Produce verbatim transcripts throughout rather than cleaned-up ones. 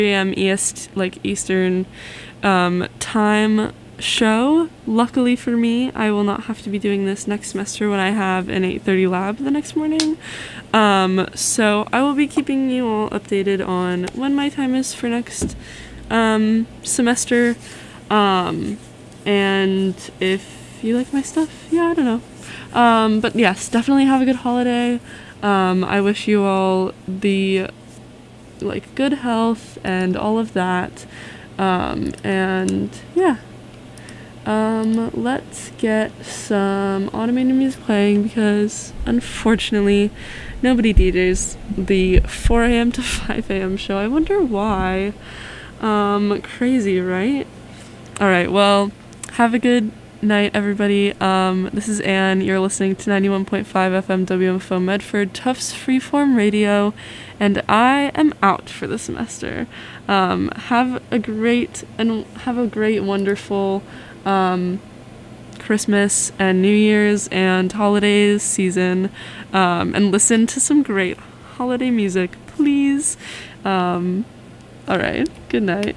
a m East, like Eastern um, time show. Luckily for me, I will not have to be doing this next semester when I have an eight thirty lab the next morning. Um, so I will be keeping you all updated on when my time is for next um, semester. Um, and if you like my stuff, yeah, I don't know. Um, but yes, definitely have a good holiday. Um, I wish you all the like good health and all of that. Um, and yeah. Um, let's get some automated music playing because unfortunately nobody D Js the four a.m. to five a.m. show. I wonder why. Um, crazy, right? Alright, well, have a good night, everybody. Um, this is Anne. You're listening to ninety-one point five F M W M F O Medford, Tufts Freeform Radio, and I am out for the semester. Um, have a great and have a great, wonderful um, Christmas and New Year's and holidays season, um, and listen to some great holiday music, please. Um, all right, good night.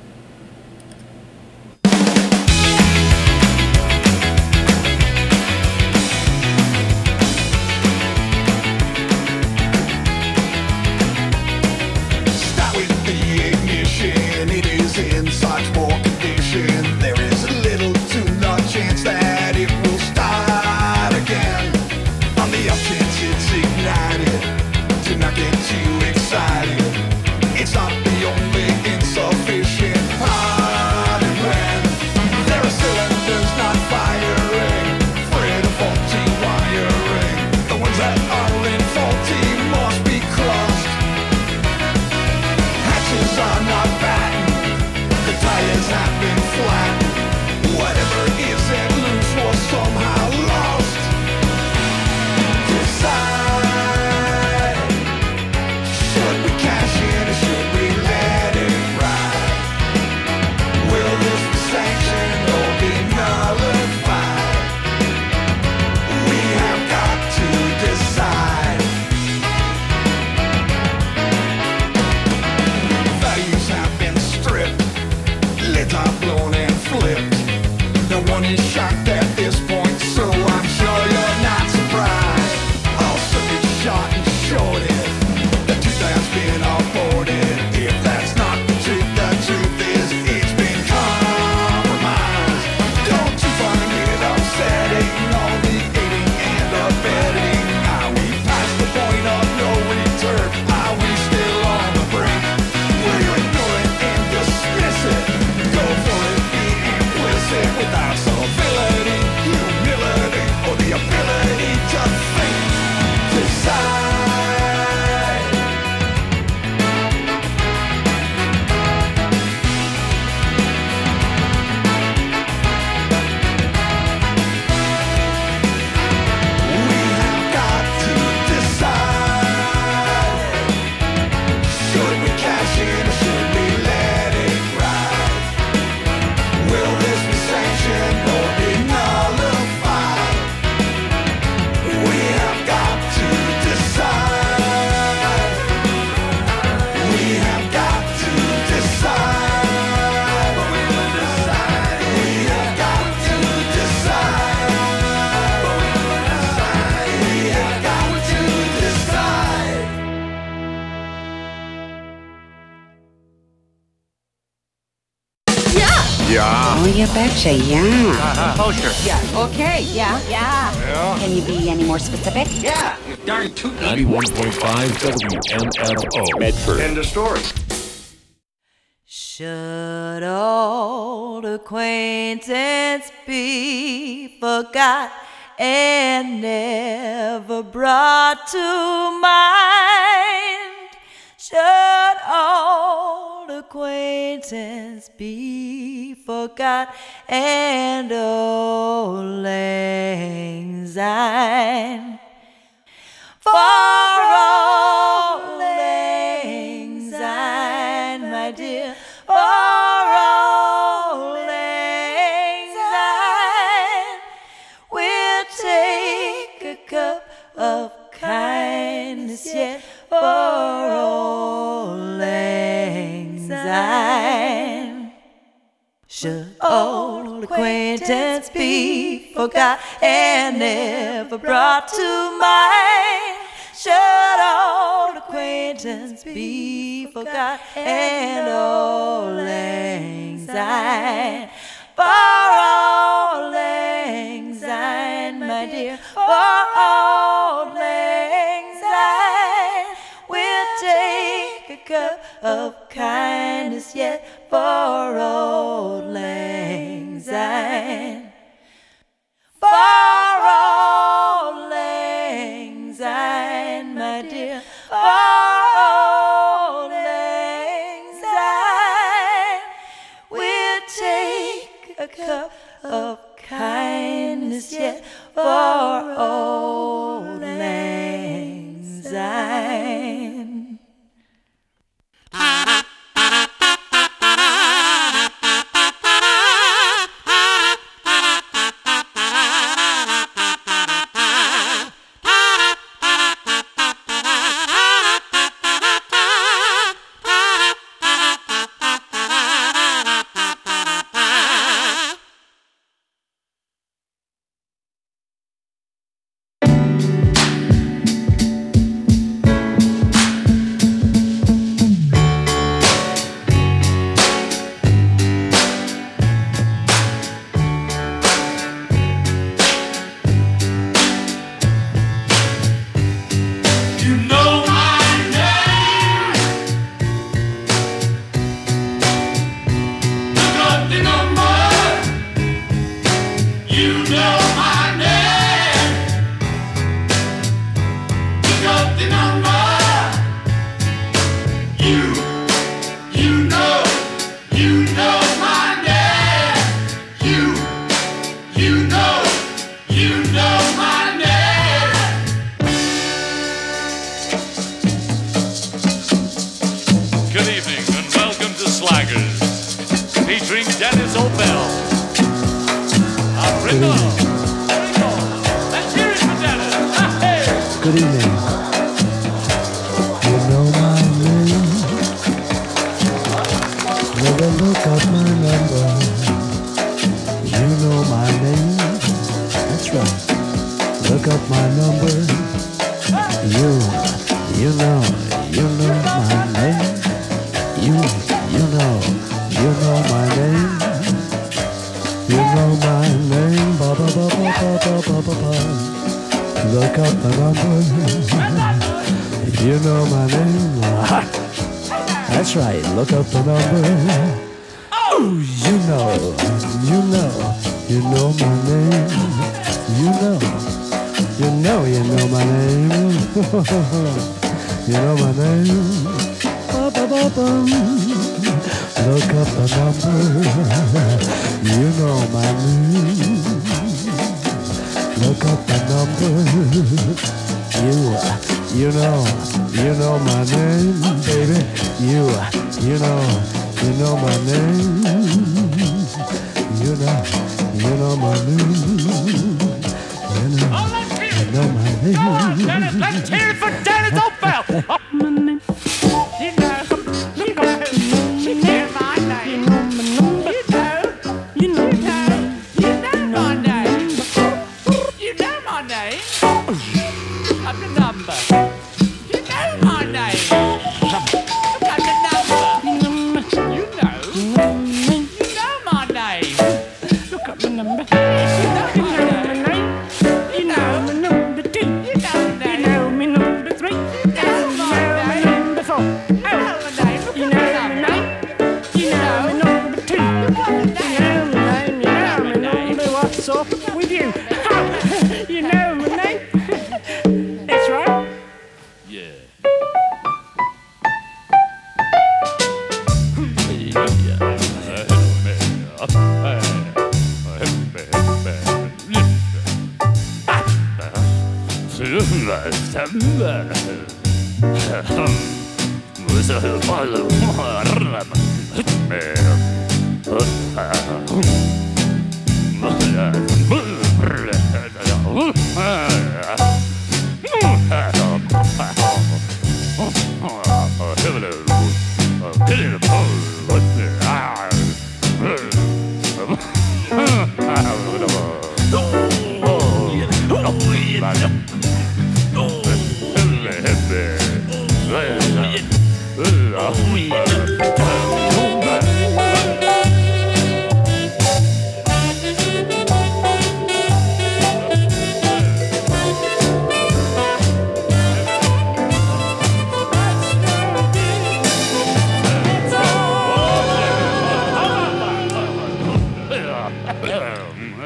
Start with the ignition, it is in such poor condition. There is little to no chance that it will start again. On the off chance it's ignited, do not get too excited. It's not the only insufficient part and plan. There are cylinders not firing, afraid of faulty wiring. The ones that aren't faulty must be crossed. Hatches are not battened, the tires have been flattened. Whatever isn't loose was somehow lost. Decide, should we cash in or should we let it ride? Will this be sanctioned or be nullified? We have got to decide. Values have been stripped, lids are blown and flipped. No one is shocked at this point, so I'm sure you're not surprised. All circuits shot and shorted, the truth has been aborted. If that's not the truth, the truth is it's been compromised. Don't you find it upsetting, all the aiding and abetting? Are we past the point of no return? Are we still on the brink? Will you ignore it and dismiss it? Go for it, be implicit without civility, humility, or the ability to think. Decide. We have got to decide. Should we cash in or should we let it ride? Will this be sanctioned or be nullified? We have got to decide. We have got to decide. We have got to decide. We have got to decide. Oh, you betcha, yeah. Kosher. Yeah, okay, yeah, yeah. Can you be any more specific? Yeah, you darn tootin'. ninety-one point five W M F O Medford. End of story. Should old acquaintance be forgot and never brought to mind? Should old acquaintance be forgot and old lang syne? For old lang syne, my dear, for old lang syne, we'll take a cup of kindness yet for old lang syne. Should old acquaintance be forgot and never brought to mind? Should old acquaintance be forgot and old lang syne? For old lang syne, my dear, for old lang syne, we'll take a cup of kindness yet for old lang syne. For old lang syne, my dear, for old lang syne, we'll take a cup of kindness yet for old lang syne. Good evening. You know my name. Never look up my number. You know my name. That's right. Look up my number. You, you know, you know my name. You, you know, you know my name. You know my name. Ba ba ba ba ba ba ba ba. Look up the number. You know my name. That's right. Look up the number. Oh, you know, you know, you know my name. You know, you know, you know my name. You know my name. Ba ba ba ba. Look up the number. You know my name. Look up the number. You, you know, you know my name, baby. You, you know, you know my name. You know, you know my name. You know, you know my name. Come on, Dennis, let's hear it for Dennis Oldfell. My name. You know, you know, you know my name. You know. You know. You know my name. You know my name. Up the number. You know my name. Look up the number. You know. You know my name. Look up the number. You know my name. You know my number two. You know my You name. know my number three. You know my My name. number four. You know my name. Look You up know the my number. name. You know my number two. You know my name. You know my number. What's up with you? You know my name. That's right. Yeah.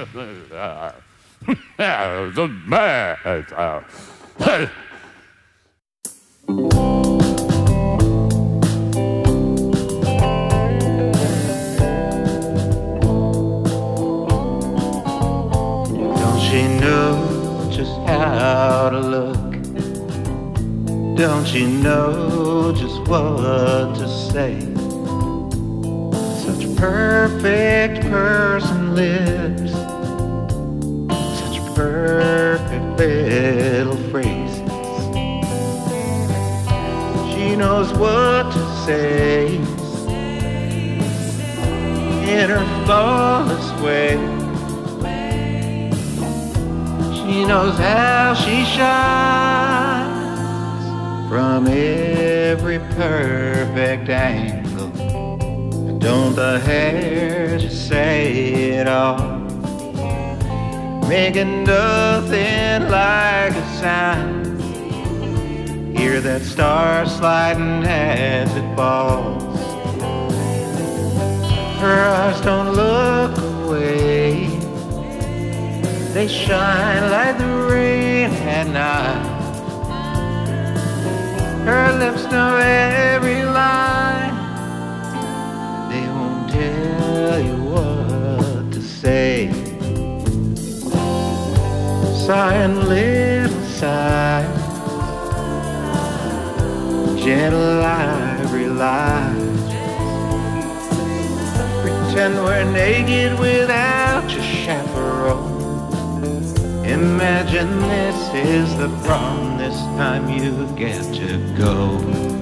The man. Don't she know just how to look? Don't she know just what to say? Such perfect person lips, such perfect little phrases. She knows what to say in her flawless way. She knows how she shines from every perfect angle. And don't the hair just say it all, making nothing like a sound. Hear that star sliding as it falls. Her eyes don't look away, they shine like the rain at night. Her lips know every line, they won't tell you what to say. Sighing little sighs, gentle ivory lies. Pretend we're naked without your chaperone. Imagine this is the prom, this time you get to go.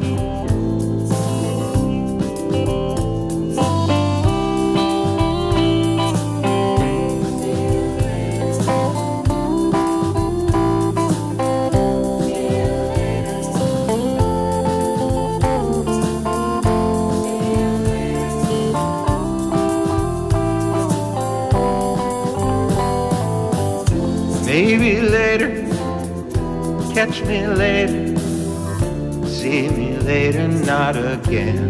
Maybe later, catch me later, see me later, not again.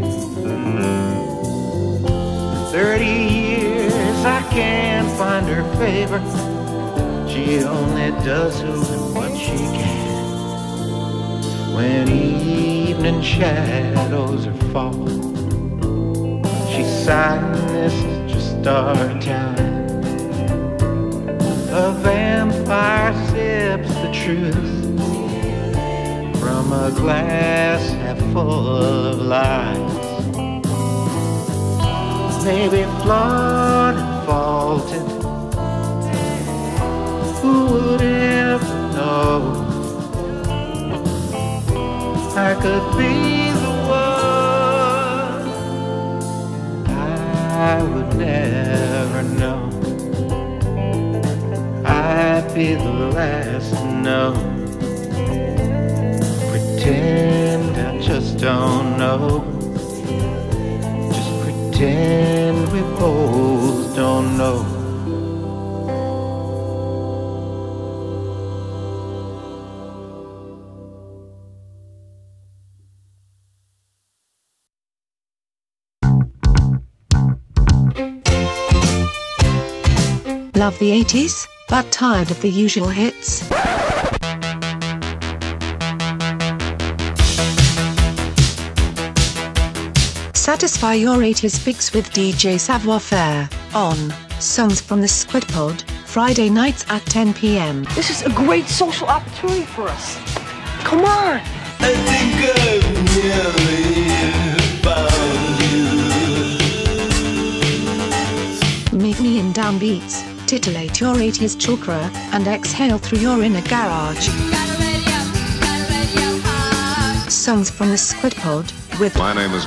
Thirty years I can't find her favor, she only does who and what she can. When evening shadows are falling, she's sighing, this is just our time. A vampire sips the truth from a glass half full of lies. Maybe flawed and faulted, who would ever know? I could be the one, I would never know. I'd be the last to know. Pretend I just don't know. Just pretend we both don't know. Love the eighties, but tired of the usual hits? Satisfy your eighties fix with D J Savoir Faire on Songs from the Squid Pod, Friday nights at ten p m This is a great social opportunity for us. Come on! I think I've nearly found you. Meet me in downbeats, titillate your eighties chakra, and exhale through your inner garage. Songs from the Squid Pod with My name is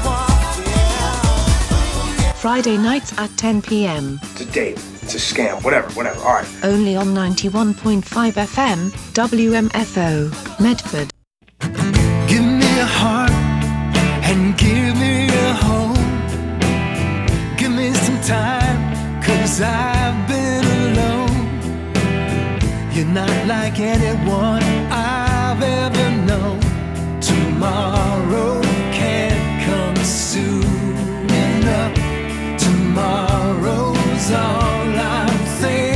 Friday nights at ten p m It's a date, it's a scam, whatever, whatever, alright. Only on ninety-one point five F M, W M F O, Medford. Give me a heart and give me a home. Give me some time, cause I've been alone. You're not like anyone I've ever known. Tomorrow can't come soon enough. Tomorrow's all I'm thinking.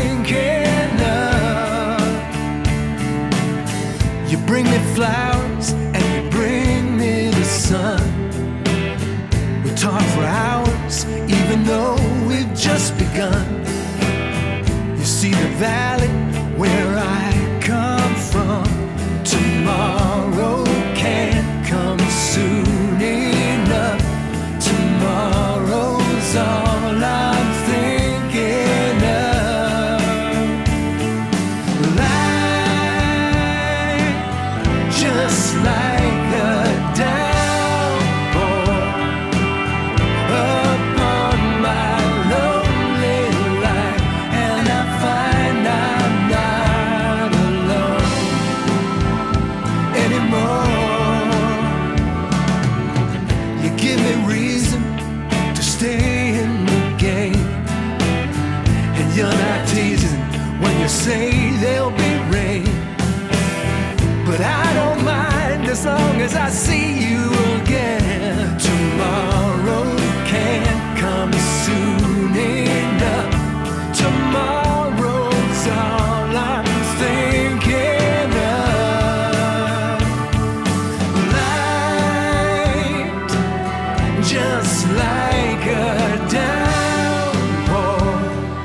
us, even though we've just begun. You see the valley where I come from. Tomorrow can't come soon enough. Tomorrow's all I'm thinking of. Life, just like a downpour upon my lonely life, and I find I'm not alone anymore. You give me reason to stay in the game, and you're not teasing when you say there'll be rain. But I don't mind as long as I see you again. Tomorrow can't come soon enough. Tomorrow's all I'm thinking of. Light, just like a downpour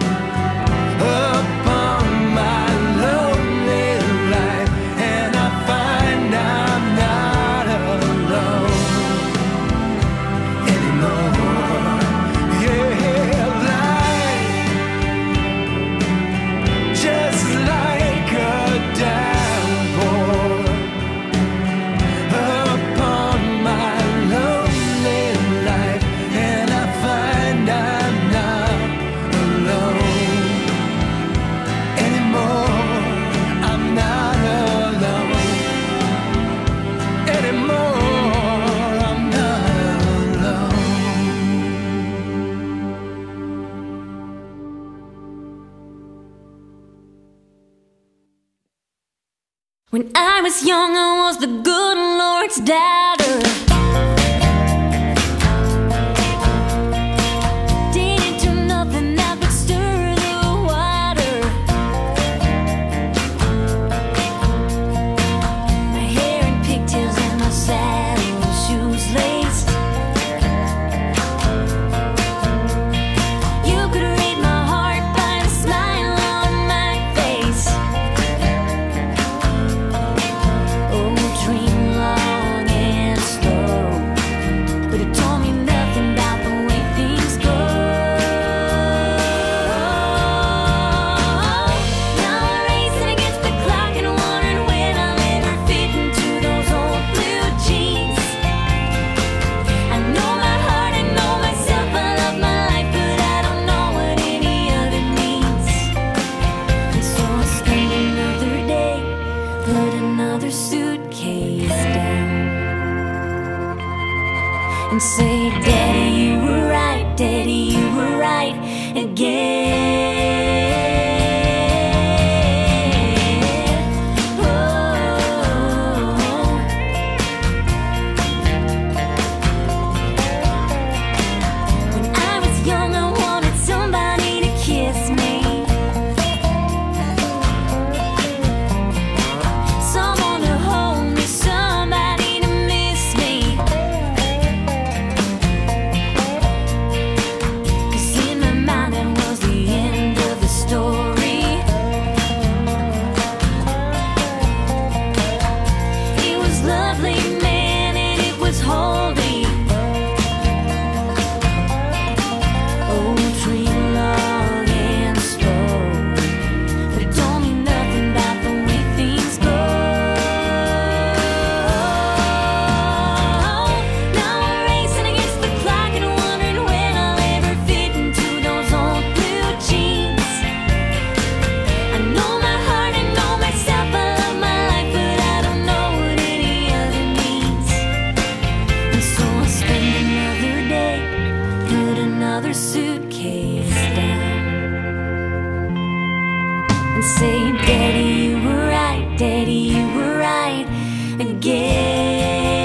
upon my lonely life, and I find I'm not alone anymore. Yeah, light, just like a downpour upon my lonely life, and I find I'm not alone anymore. I'm not alone anymore. I'm not alone. When I was young, I was the good Lord's daughter. Didn't do nothing that would stir the water. My hair in pigtails and my saddle shoes laced. You could read my heart by the smile on my face. Oh, dream long and slow, but it told me nothing about the way things go. Now I'm racing against the clock and wondering when I'll ever fit into those old blue jeans. I know my heart, I know myself, I love my life, but I don't know what any of it means. And so I spend another day, put another suitcase down, and say, Daddy, you were right, Daddy, you were right again. Oh. When I was young, I wanted somebody to kiss me, someone to hold me, somebody to miss me. 'Cause in my mind that was the end of the story. It was lovely, man, and it was holy. Oh, dream long and slow, but it told me nothing about the way things go. Now I'm racing against the clock and wondering when I'll ever fit into those old blue jeans. I know my heart, I know myself, I love my life, but I don't know what any of it means. And so I spend another day, put another suitcase down, and say, Daddy, you were right, Daddy, you were right again.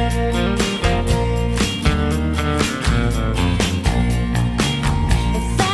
If I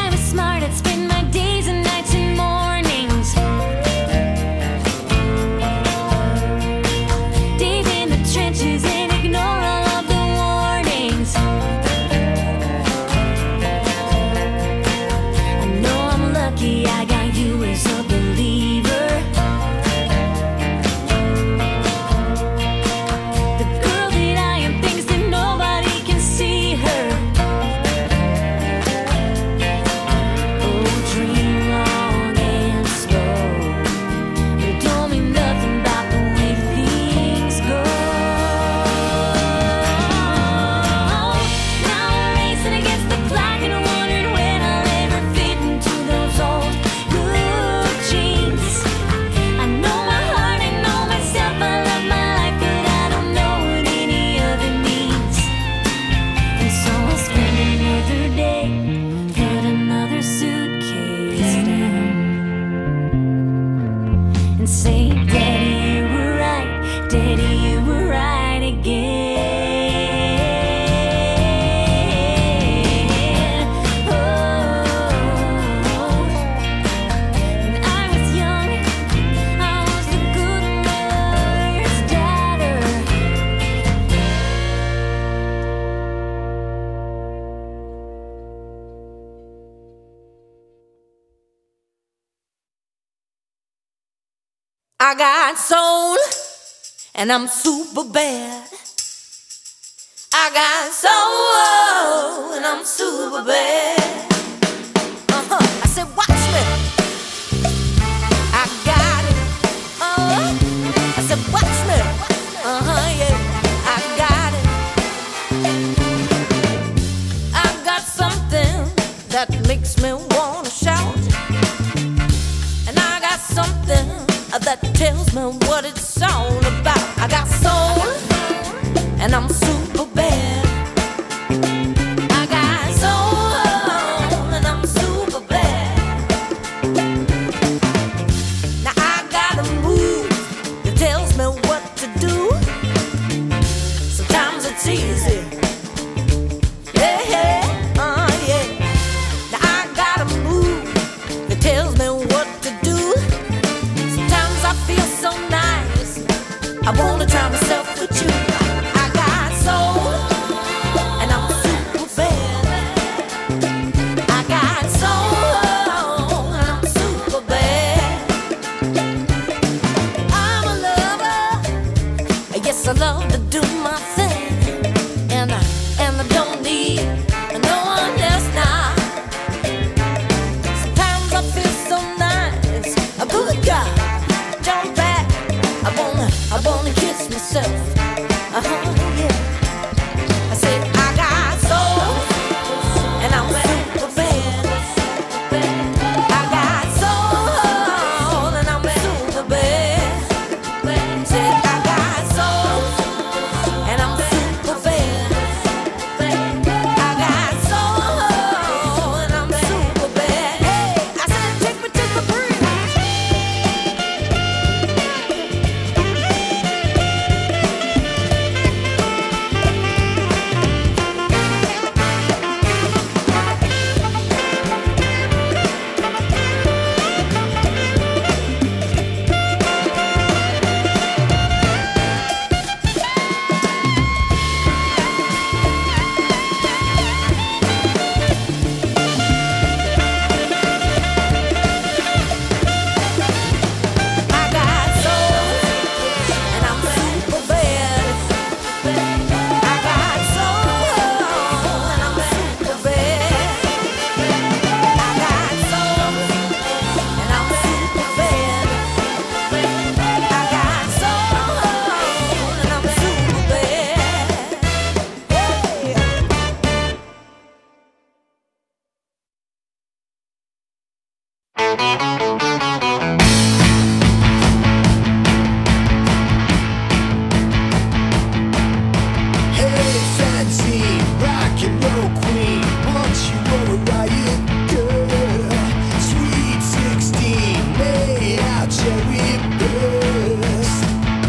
I got soul, and I'm super bad. I got soul, and I'm super bad. Uh-huh. I said, watch me. I got it. Uh-huh. I said, watch me. Uh-huh, yeah. I got it. I got something that makes me wanna shout. And I got something that tells me what it's all about. I got soul, and I'm super bad. I got soul, and I'm super bad. Now I got a move that tells me what to do. Sometimes it's easy. Yeah, yeah, uh, yeah. Now I got a move that tells me what to do. Sometimes I feel so nice, I wanna try myself with you. I got soul, and I'm super bad. I got soul, and I'm super bad. I'm a lover, yes, I love to do my thing, and I, and I don't need no one else now. Sometimes I feel so nice, a good guy, jump back. I wanna, I wanna kiss myself. Uh-huh, yeah. I said I got soul, and I'm super bad. I got soul, and I'm super bad. Said I got soul, and I'm super bad. I got soul, and I'm super bad. Hey, I said take me to the bridge. I got soul, and I'm super bad. I got soul, and I'm super bad. I got soul, and I'm super bad. I got soul, and I'm super bad. Hey, fancy rock and roll queen, once you were a riot girl. Sweet sixteen, made out cherry burst.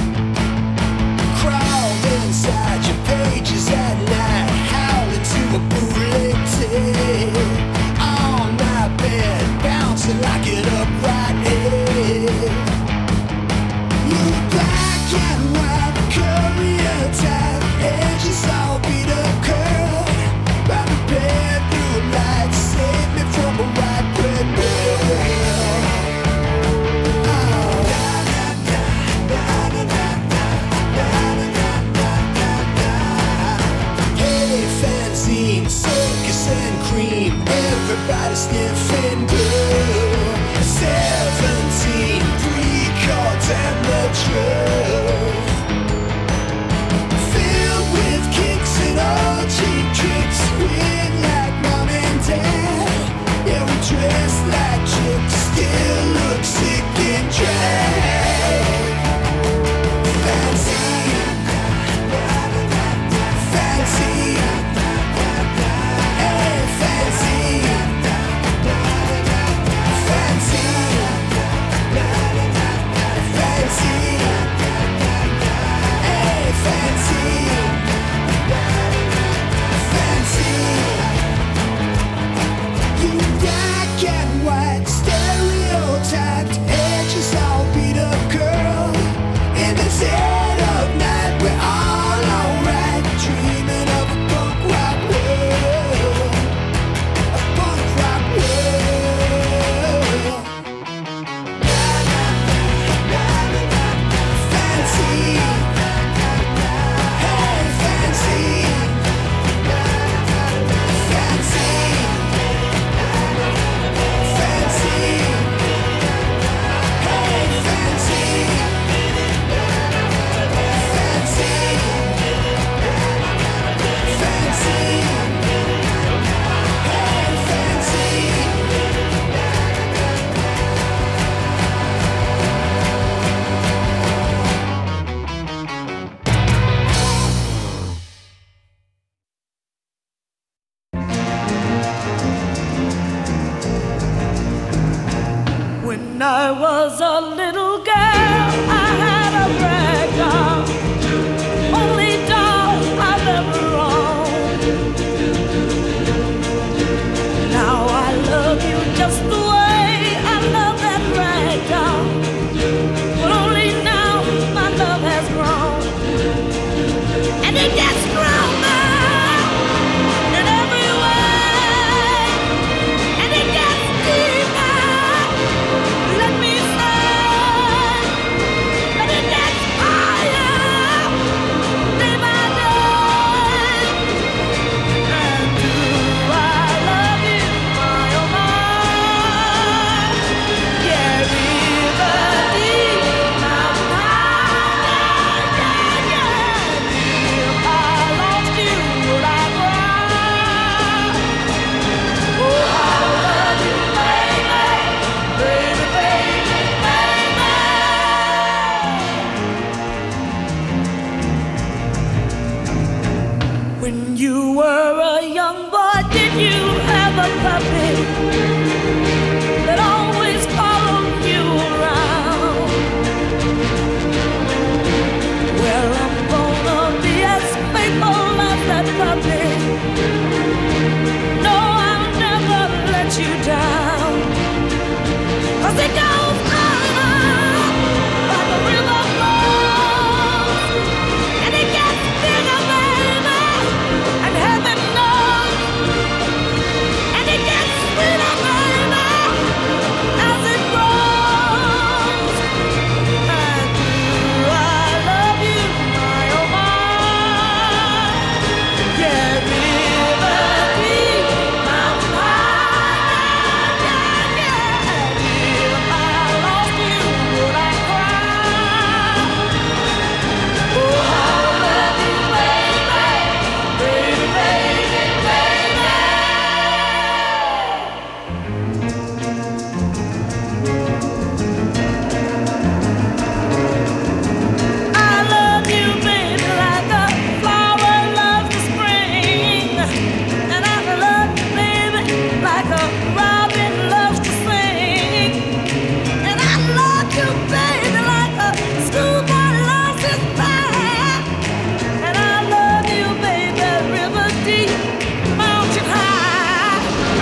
Crawled inside your pages at night, howling to a bootleg tape. On my bed, bouncing like an upright head. You black and white courier type, edges all beat up curl. By the bedroom light, save me from a white bread girl. Hey, fanzine, circus and cream, everybody sniffing girl. Seventeen, three chords and the truth. Filled with kicks and all cheap tricks, weird like mom and dad. Yeah, we dress like chicks, still look sick and drag. Fancy, fancy, hey, fancy, fancy, fancy. When I was a little girl, I had a rag doll, only doll I've ever owned. Now I love you just the way I love that rag doll, but only now my love has grown, and it gets stronger in every way, and it gets deeper. Let me say, but it gets higher day by day. And do I love you, my oh my? Yeah, river deep, mountain high, yeah, yeah, yeah. If I lost you, would I cry? Oh, I love you, baby, baby, baby, baby. When you were a young boy, did you have a puppy that always followed you around? Well, I'm gonna be as faithful as that puppy. No, I'll never let you down. 'Cause it goes on like a river flows, and it gets bigger, baby, and heaven knows, and it gets sweeter, baby, as it grows. And do I love you, my oh my? Yeah, river deep, mountain high, yeah, yeah, yeah. If I lost you, would I cry? Oh, I love you, baby, baby, baby, baby. I love you, baby, like a flower loves the spring, and I love you, baby, like a robin loves to sing, and I love you, baby, like a schoolboy loves his band, and I love you, baby, river deep, mountain high,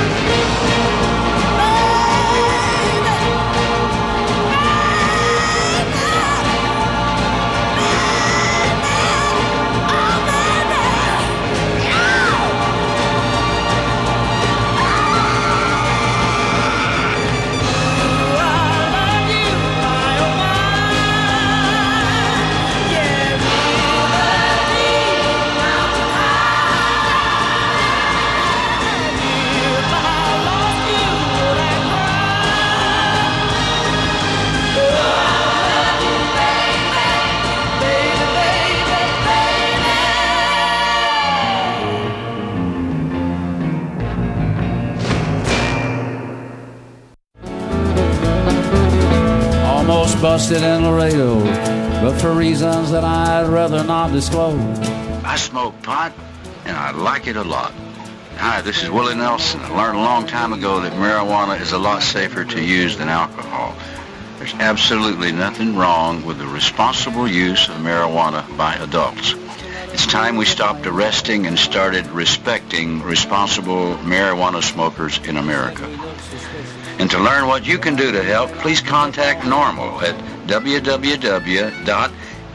Almost busted in Laredo, but for reasons that I'd rather not disclose. I smoke pot, and I like it a lot. Hi, this is Willie Nelson. I learned a long time ago that marijuana is a lot safer to use than alcohol. There's absolutely nothing wrong with the responsible use of marijuana by adults. It's time we stopped arresting and started respecting responsible marijuana smokers in America. And to learn what you can do to help, please contact NORML at w w w dot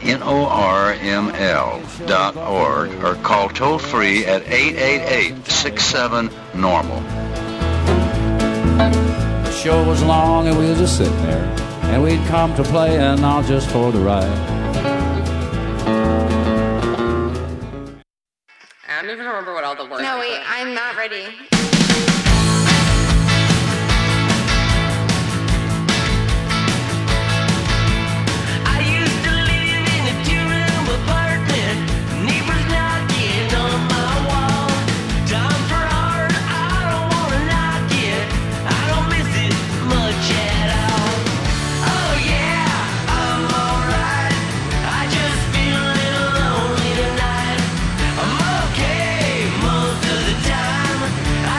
norml dot org or call toll-free at eight eight eight, six seven, normal. The show was long and we were just sitting there, and we'd come to play and not just for the ride. I don't even remember what all the words No, were. wait, I'm not ready. I used to live in a two-room apartment, neighbors knocking on my wall. Time for art, I don't wanna knock it, I don't miss it much at all. Oh yeah, I'm alright, I just feel a little lonely tonight. I'm okay most of the time.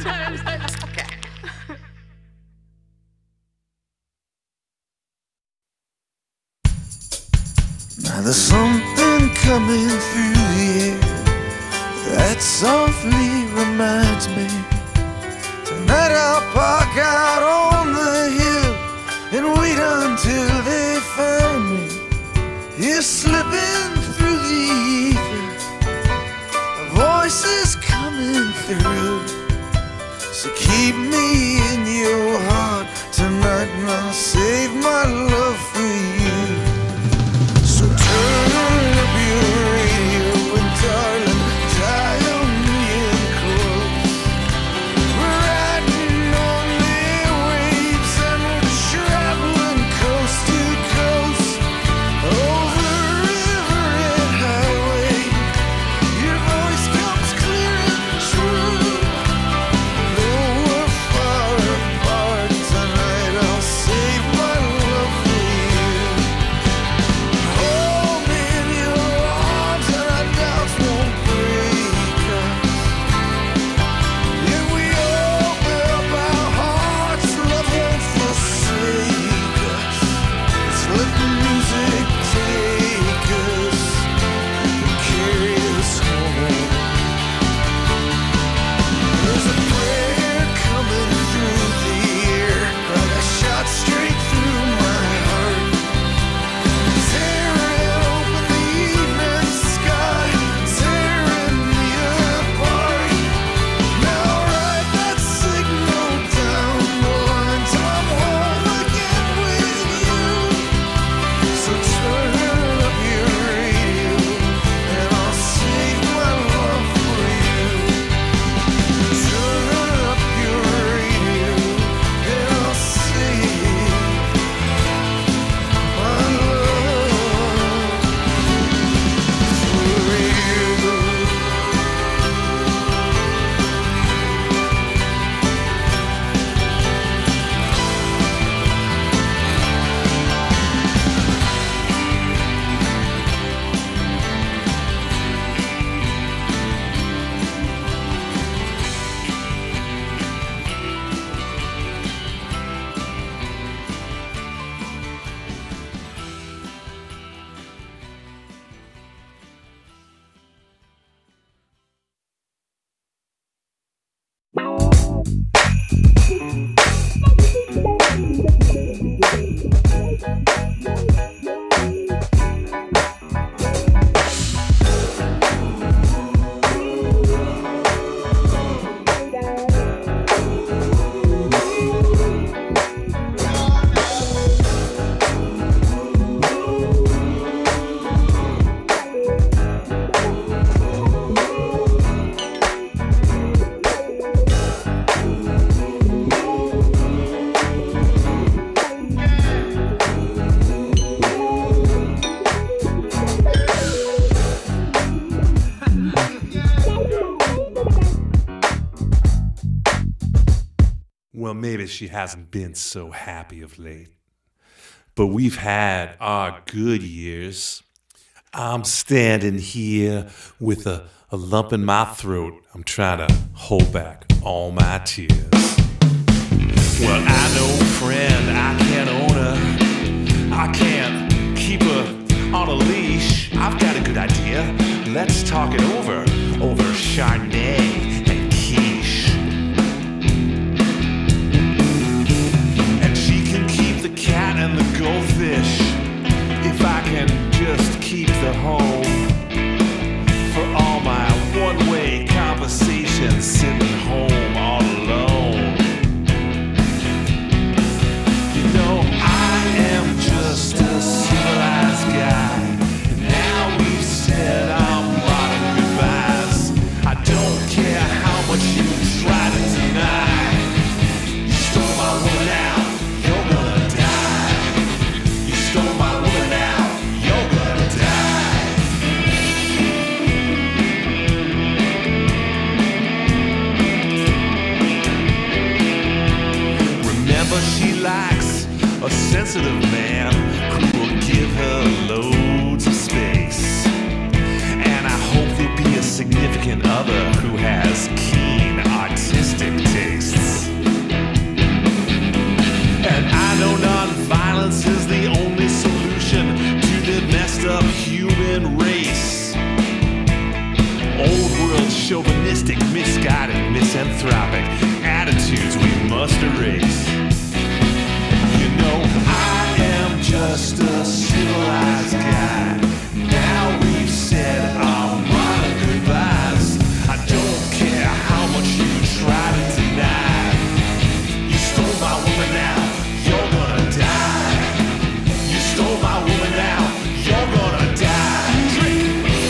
Okay. Now there's something coming through the air that softly reminds me. Tonight I'll park out on the hill and wait until they find me. You're slipping through the ether, a voice is coming through. So keep me in your heart tonight and I'll save my love for you. So turn up your radio and darling, dial me in close. We're riding on the waves and we're traveling coast to coast, over river and highway. Your voice comes clear and true. Though we're far apart tonight, I'll save my love for you. Hold me in your arms and our doubts won't break us. If we open up our hearts, love won't forsake us. Let's let the music take us and carry us home. There's a prayer coming through the air, like a shot straight through my heart. Tearing open the evening sky, tearing me apart. Now write that signal down the line till I'm home again with you. So turn up your radio and I'll save my love for you. Turn up your radio and I'll save my love for you. Well, maybe she hasn't been so happy of late. But we've had our good years. I'm standing here with a, a lump in my throat. I'm trying to hold back all my tears. Well, I know, friend, I can't own her. I can't keep her on a leash. I've got a good idea. Let's talk it over, over Chardonnay and quiche. And she can keep the cat and the goldfish if I can just keep the home. For all my one-way conversations sitting home all alone. You know, I am just a civilized guy. And now we've said our modern goodbyes. I don't care how much you try to deny. You stole my woman out, you're gonna die. You stole my woman out, you're gonna die. Remember, she likes a sensitive man who will give her loads of space. And I hope they be a significant other who has keen artistic taste. chauvinistic, misguided, misanthropic attitudes we must erase. You know, I am just a civilized guy. Now we've said our modern goodbyes. I don't care how much you try to deny. You stole my woman, now you're gonna die. You stole my woman, now you're gonna die. Drink.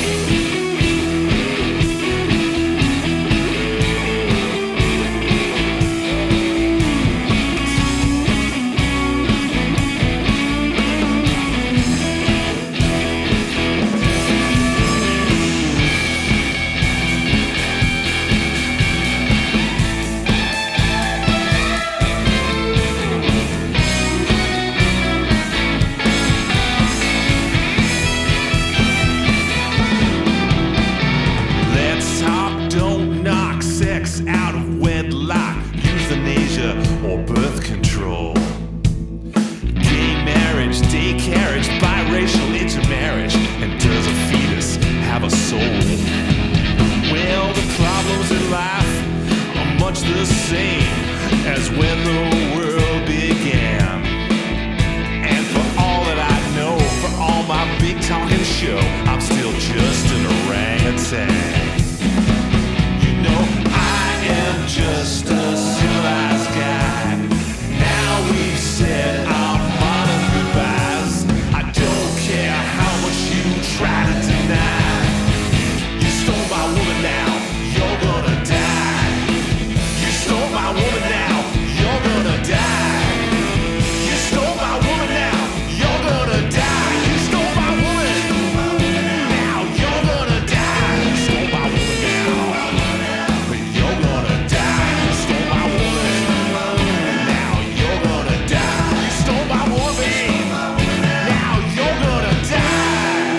Let's talk, don't knock, sex out of wedlock, euthanasia or birth control. Gay marriage, day carriage, biracial intermarriage, and does a fetus have a soul? Well, the problems in life are much the same as when the world began. And for all that I know, for all my big talking show, I'm still just an orangutan. You know, I am just a civilized guy. Now we've said our modern goodbyes. I don't care how much you try to deny. You stole my woman, now you're gonna die. You stole my woman, now you're gonna die. You stole my woman, now you're gonna die. You stole my woman, now you're gonna die. You stole my woman, now you're gonna die. You stole my woman, now you're gonna die. You stole my woman, now you're gonna die.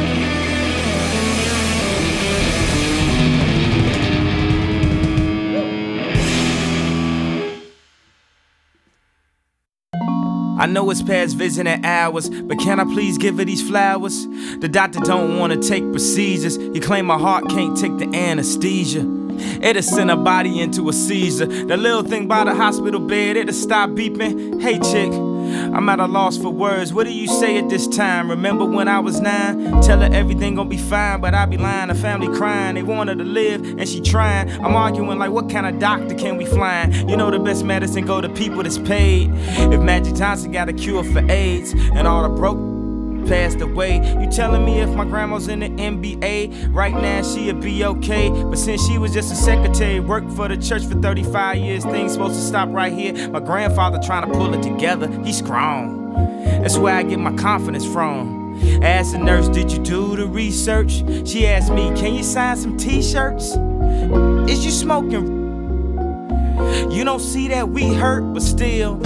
I know it's past visiting hours, but can I please give her these flowers? The doctor don't wanna take procedures. He claim my heart can't take the anesthesia. It'll send her body into a seizure. The little thing by the hospital bed, it'll stop beeping. Hey chick, I'm at a loss for words. What do you say at this time? Remember when I was nine? Tell her everything gon' be fine, but I be lying. The family crying, they want her to live, and she trying. I'm arguing like, what kind of doctor can we find? You know the best medicine go to people that's paid. If Magic Johnson got a cure for AIDS, and all the broke passed away, you telling me if my grandma's in the N B A right now she'd be okay? But since she was just a secretary, worked for the church for thirty-five years, things supposed to stop right here. My grandfather trying to pull it together, he's strong. That's where I get my confidence from. Asked the nurse, did you do the research? She asked me, can you sign some t-shirts? Is you smoking? You don't see that we hurt, but still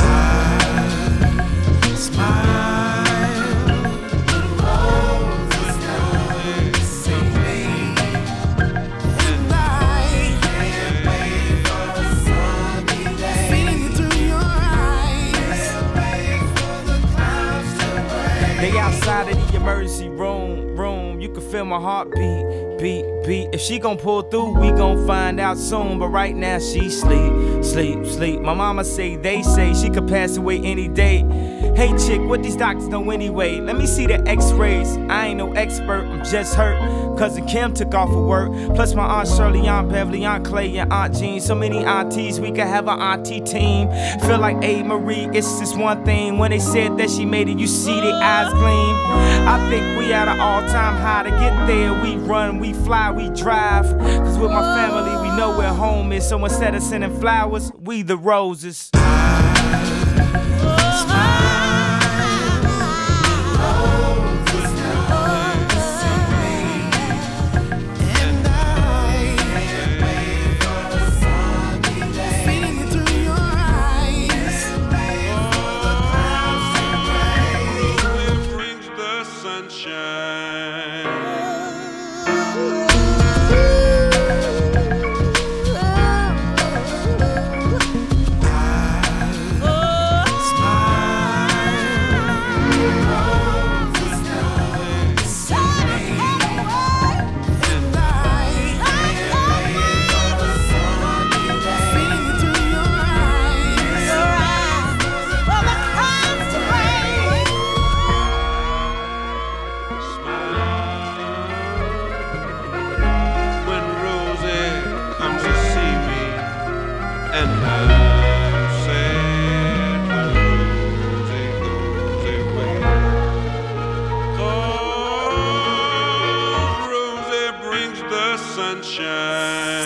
I smile. They outside of the emergency room, room. You can feel my heartbeat, beat, beat. If she gon' pull through, we gon' find out soon. But right now she sleep, sleep, sleep. My mama say, they say she could pass away any day. Hey chick, what these doctors know anyway? Let me see the x-rays. I ain't no expert, I'm just hurt. Cousin Kim took off for work. Plus my Aunt Shirley, Aunt Beverly, Aunt Clay, and Aunt Jean. So many aunties, we could have an auntie team. Feel like A. Marie, it's just one thing. When they said that she made it, you see their eyes gleam. I think we at an all-time high. To get there, we run, we fly, we drive. Cause with my family, we know where home is. So instead of sending flowers, we the roses. Oh sunshine.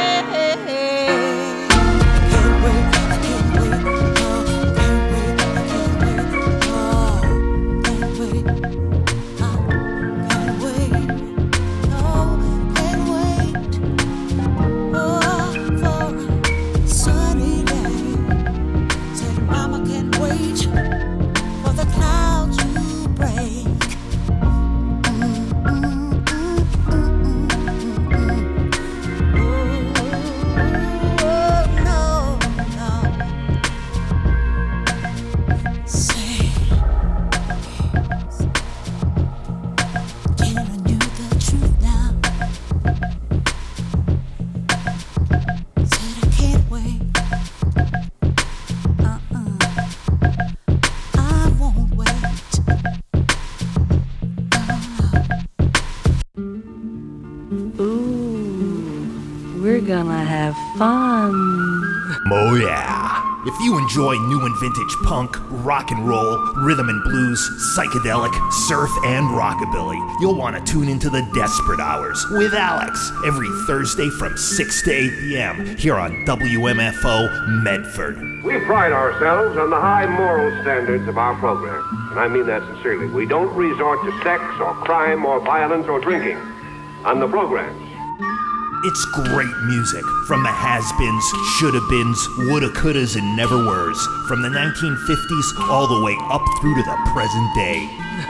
We're gonna have fun. Oh yeah. If you enjoy new and vintage punk, rock and roll, rhythm and blues, psychedelic, surf, and rockabilly, you'll want to tune into the Desperate Hours with Alex every Thursday from six to eight p.m. here on W M F O Medford. We pride ourselves on the high moral standards of our program, and I mean that sincerely. We don't resort to sex or crime or violence or drinking on the programs. It's great music from the has-beens, shoulda-beens, woulda-couldas, and never-weres, from the nineteen fifties all the way up through to the present day.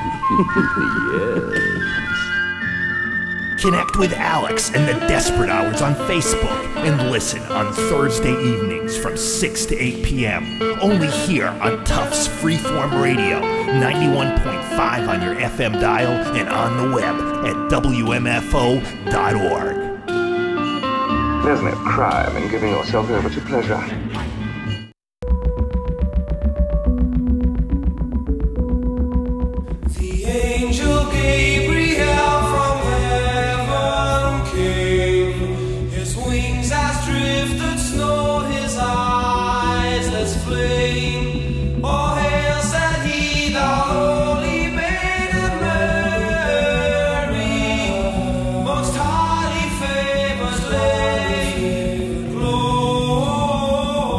Yes. Connect with Alex and the Desperate Hours on Facebook and listen on Thursday evenings from six to eight p.m. only here on Tufts Freeform Radio, ninety-one point five on your F M dial and on the web at W M F O dot org. There's no crime in giving yourself over to pleasure. The angel Gabriel from heaven came. His wings as drifted snow, his eyes as flame. Oh, hail, said he, the holy maiden Mary, most highly favored lady.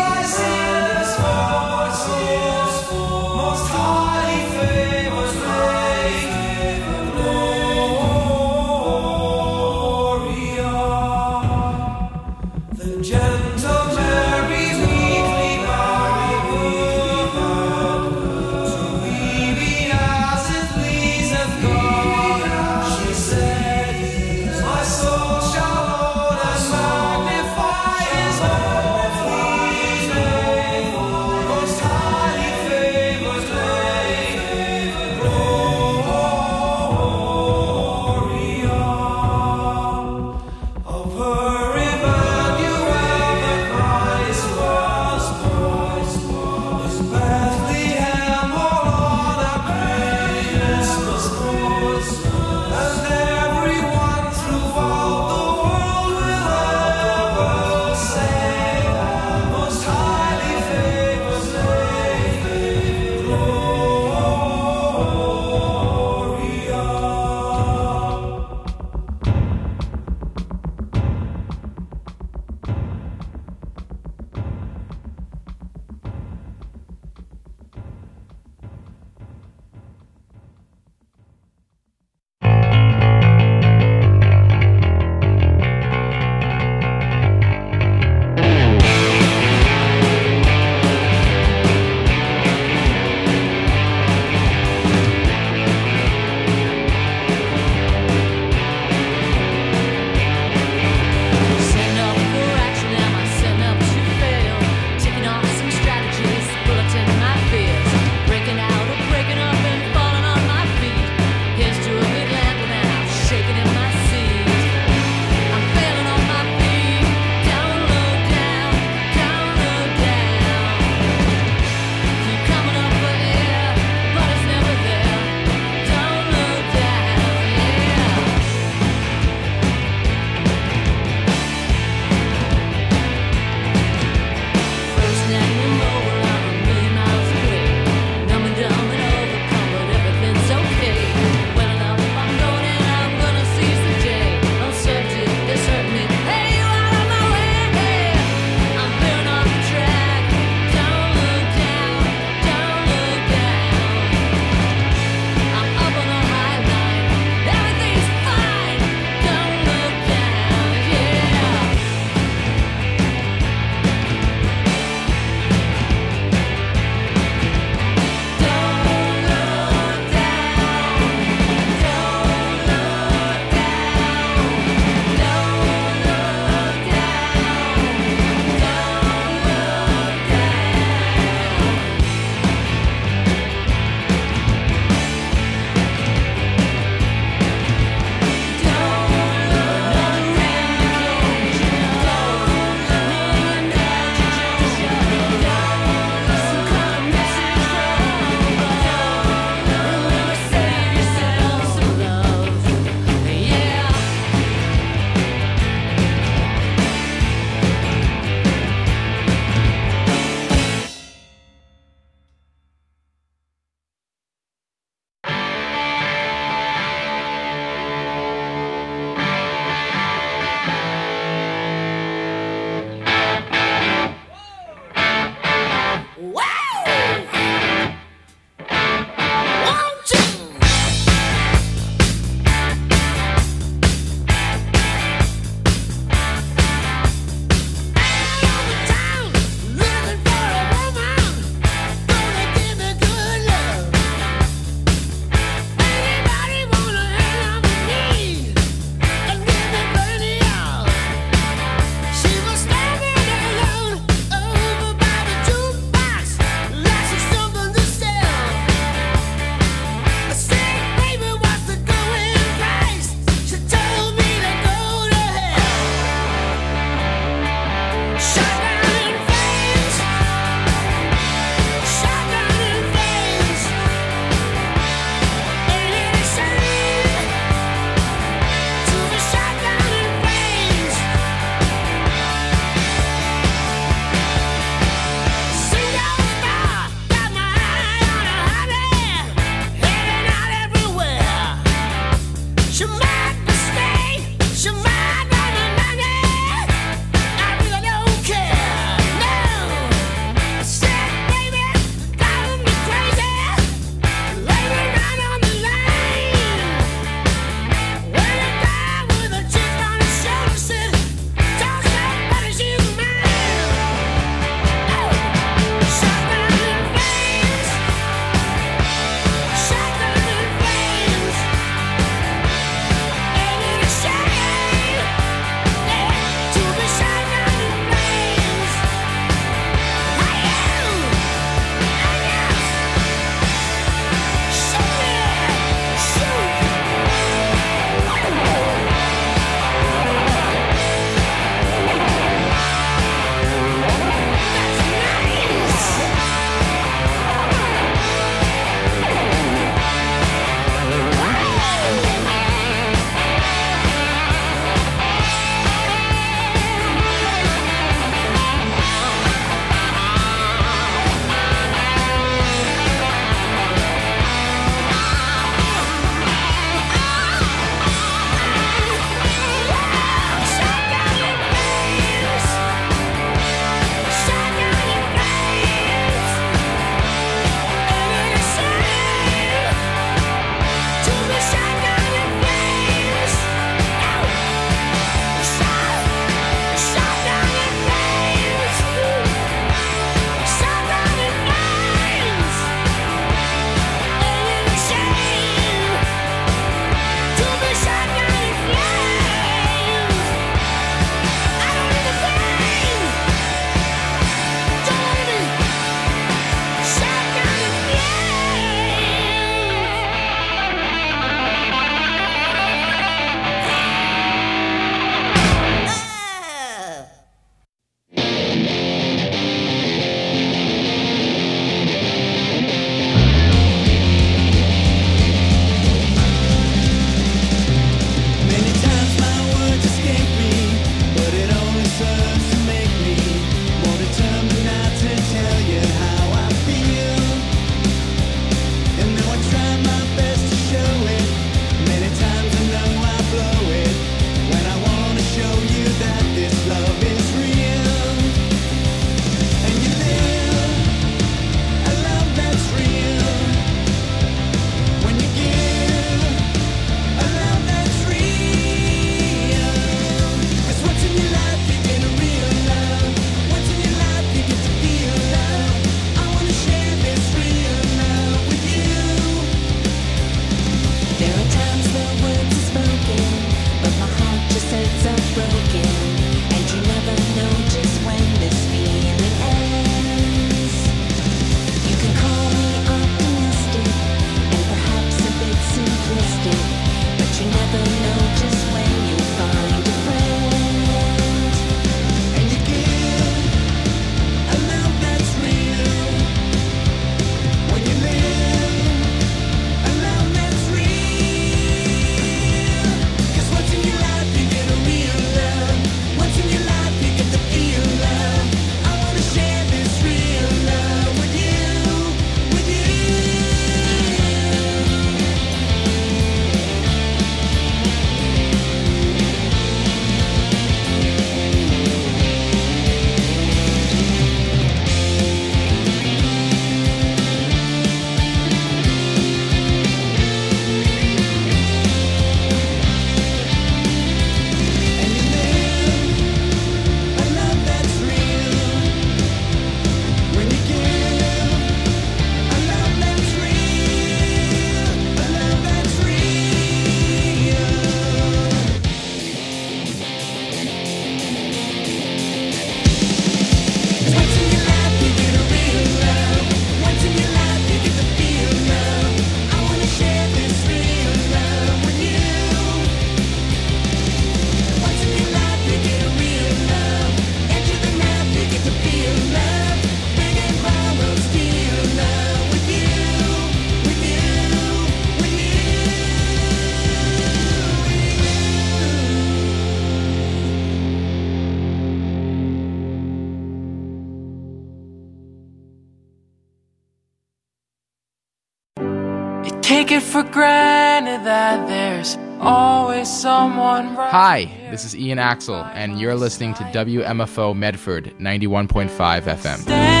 take it for granted that there's always someone right. Hi, this is Ian Axel, and you're listening to W M F O Medford ninety-one point five F M.